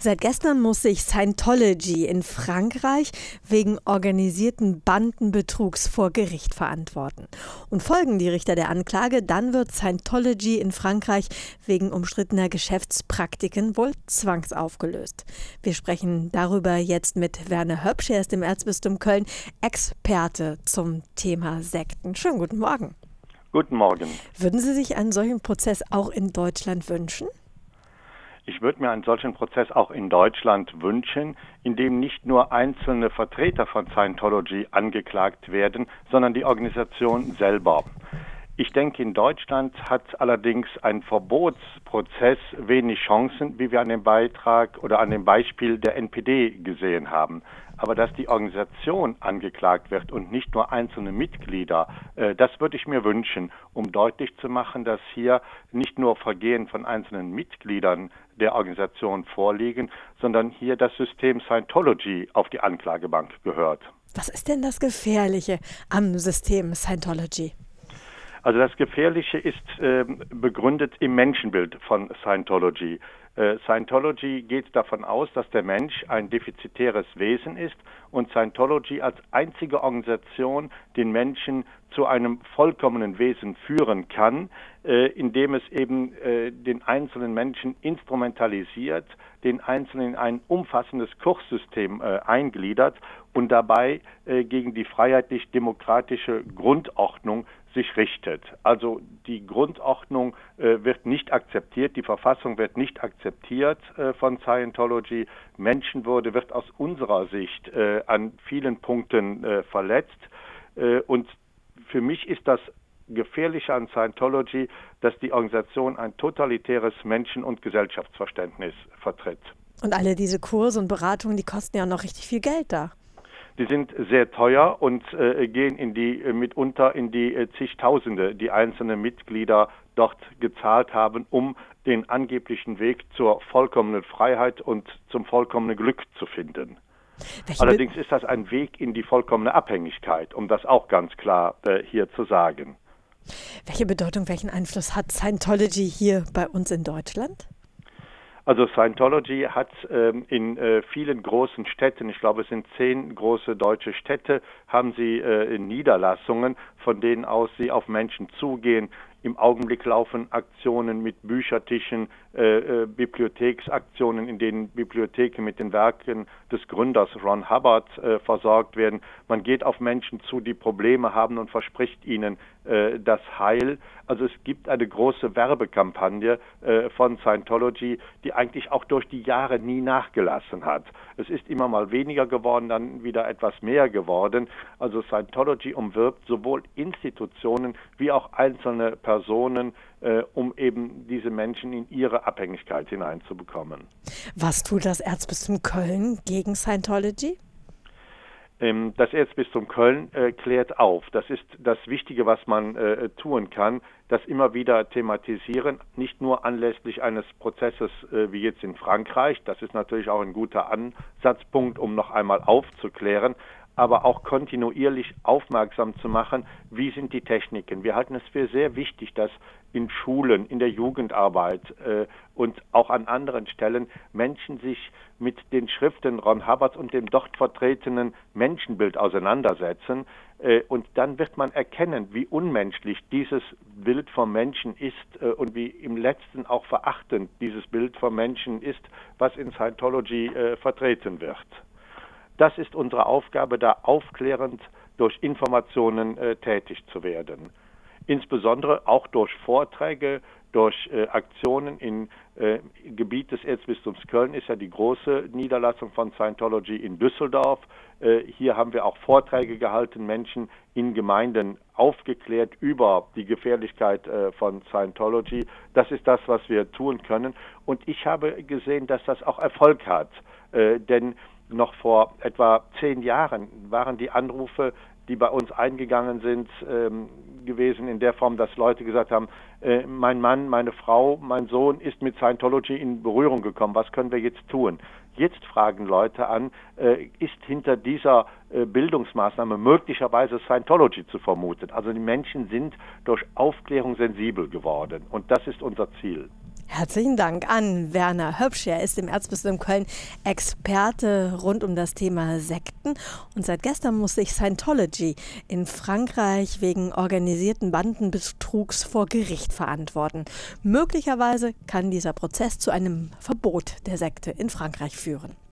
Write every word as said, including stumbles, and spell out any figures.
Seit gestern muss sich Scientology in Frankreich wegen organisierten Bandenbetrugs vor Gericht verantworten. Und folgen die Richter der Anklage, dann wird Scientology in Frankreich wegen umstrittener Geschäftspraktiken wohl zwangsaufgelöst. Wir sprechen darüber jetzt mit Werner Höpsch, er ist im Erzbistum Köln Experte zum Thema Sekten. Schönen guten Morgen. Guten Morgen. Würden Sie sich einen solchen Prozess auch in Deutschland wünschen? Ich würde mir einen solchen Prozess auch in Deutschland wünschen, in dem nicht nur einzelne Vertreter von Scientology angeklagt werden, sondern die Organisation selber. Ich denke, in Deutschland hat allerdings ein Verbotsprozess wenig Chancen, wie wir an dem Beitrag oder an dem Beispiel der N P D gesehen haben. Aber dass die Organisation angeklagt wird und nicht nur einzelne Mitglieder, äh, das würde ich mir wünschen, um deutlich zu machen, dass hier nicht nur Vergehen von einzelnen Mitgliedern der Organisation vorliegen, sondern hier das System Scientology auf die Anklagebank gehört. Was ist denn das Gefährliche am System Scientology? Also das Gefährliche ist äh, begründet im Menschenbild von Scientology. Äh, Scientology geht davon aus, dass der Mensch ein defizitäres Wesen ist und Scientology als einzige Organisation den Menschen zu einem vollkommenen Wesen führen kann, äh, indem es eben äh, den einzelnen Menschen instrumentalisiert, den Einzelnen in ein umfassendes Kurssystem äh, eingliedert und dabei äh, gegen die freiheitlich-demokratische Grundordnung sich richtet. Also die Grundordnung äh, wird nicht akzeptiert, die Verfassung wird nicht akzeptiert äh, von Scientology. Menschenwürde wird aus unserer Sicht äh, an vielen Punkten äh, verletzt. Äh, und für mich ist das Gefährliche an Scientology, dass die Organisation ein totalitäres Menschen- und Gesellschaftsverständnis vertritt. Und alle diese Kurse und Beratungen, die kosten ja noch richtig viel Geld da. Die sind sehr teuer und äh, gehen in die äh, mitunter in die äh, zigtausende, die einzelne Mitglieder dort gezahlt haben, um den angeblichen Weg zur vollkommenen Freiheit und zum vollkommenen Glück zu finden. Welche Allerdings ist das ein Weg in die vollkommene Abhängigkeit, um das auch ganz klar äh, hier zu sagen. Welche Bedeutung, welchen Einfluss hat Scientology hier bei uns in Deutschland? Also Scientology hat ähm, in äh, vielen großen Städten, ich glaube es sind zehn große deutsche Städte, haben sie äh, Niederlassungen, von denen aus sie auf Menschen zugehen. Im Augenblick laufen Aktionen mit Büchertischen, äh, äh, Bibliotheksaktionen, in denen Bibliotheken mit den Werken des Gründers Ron Hubbard äh, versorgt werden. Man geht auf Menschen zu, die Probleme haben und verspricht ihnen äh, das Heil. Also es gibt eine große Werbekampagne äh, von Scientology, die eigentlich auch durch die Jahre nie nachgelassen hat. Es ist immer mal weniger geworden, dann wieder etwas mehr geworden. Also Scientology umwirbt sowohl Institutionen wie auch einzelne Personen, äh, um eben diese Menschen in ihre Abhängigkeit hineinzubekommen. Was tut das Erzbistum Köln gegen Scientology? Ähm, das Erzbistum Köln äh, klärt auf. Das ist das Wichtige, was man äh, tun kann, das immer wieder thematisieren, nicht nur anlässlich eines Prozesses äh, wie jetzt in Frankreich. Das ist natürlich auch ein guter Ansatzpunkt, um noch einmal aufzuklären, aber auch kontinuierlich aufmerksam zu machen, wie sind die Techniken. Wir halten es für sehr wichtig, dass in Schulen, in der Jugendarbeit äh, und auch an anderen Stellen Menschen sich mit den Schriften Ron Hubbards und dem dort vertretenen Menschenbild auseinandersetzen. Äh, und dann wird man erkennen, wie unmenschlich dieses Bild vom Menschen ist äh, und wie im Letzten auch verachtend dieses Bild vom Menschen ist, was in Scientology äh, vertreten wird. Das ist unsere Aufgabe, da aufklärend durch Informationen äh, tätig zu werden. Insbesondere auch durch Vorträge, durch äh, Aktionen im äh, Gebiet des Erzbistums Köln ist ja die große Niederlassung von Scientology in Düsseldorf. Äh, hier haben wir auch Vorträge gehalten, Menschen in Gemeinden aufgeklärt über die Gefährlichkeit äh, von Scientology. Das ist das, was wir tun können. Und ich habe gesehen, dass das auch Erfolg hat, äh, denn noch vor etwa zehn Jahren waren die Anrufe, die bei uns eingegangen sind, ähm, gewesen in der Form, dass Leute gesagt haben, äh, mein Mann, meine Frau, mein Sohn ist mit Scientology in Berührung gekommen, was können wir jetzt tun? Jetzt fragen Leute an, äh, ist hinter dieser äh, Bildungsmaßnahme möglicherweise Scientology zu vermuten? Also die Menschen sind durch Aufklärung sensibel geworden und das ist unser Ziel. Herzlichen Dank an Werner Höpsch. Er ist im Erzbistum Köln Experte rund um das Thema Sekten. Und seit gestern muss sich Scientology in Frankreich wegen organisierten Bandenbetrugs vor Gericht verantworten. Möglicherweise kann dieser Prozess zu einem Verbot der Sekte in Frankreich führen.